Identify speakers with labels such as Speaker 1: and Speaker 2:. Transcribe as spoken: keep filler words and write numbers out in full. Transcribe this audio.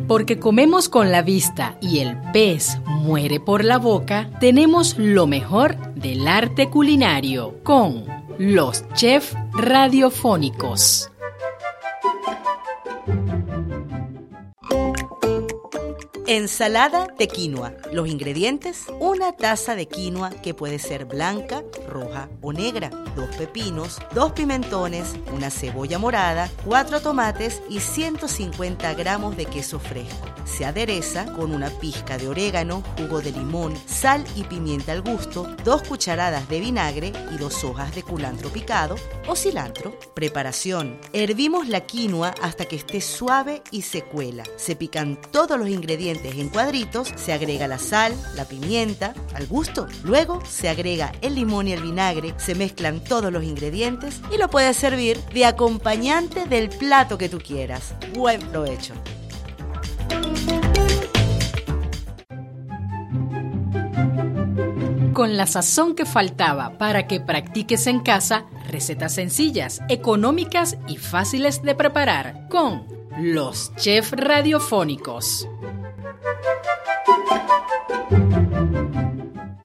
Speaker 1: Porque comemos con la vista y el pez muere por la boca, tenemos lo mejor del arte culinario con los chefs radiofónicos.
Speaker 2: Ensalada de quinoa. Los ingredientes: una taza de quinoa que puede ser blanca, roja o negra, dos pepinos, dos pimentones, una cebolla morada, cuatro tomates y ciento cincuenta gramos de queso fresco. Se adereza con una pizca de orégano, jugo de limón, sal y pimienta al gusto, dos cucharadas de vinagre y dos hojas de culantro picado o cilantro. Preparación: hervimos la quinoa hasta que esté suave y se cuela. Se pican todos los ingredientes en cuadritos, se agrega la sal, la pimienta, al gusto. Luego se agrega el limón y el vinagre, se mezclan todos los ingredientes y lo puedes servir de acompañante del plato que tú quieras. Buen provecho.
Speaker 1: Con la sazón que faltaba para que practiques en casa recetas sencillas, económicas y fáciles de preparar con los chefs radiofónicos.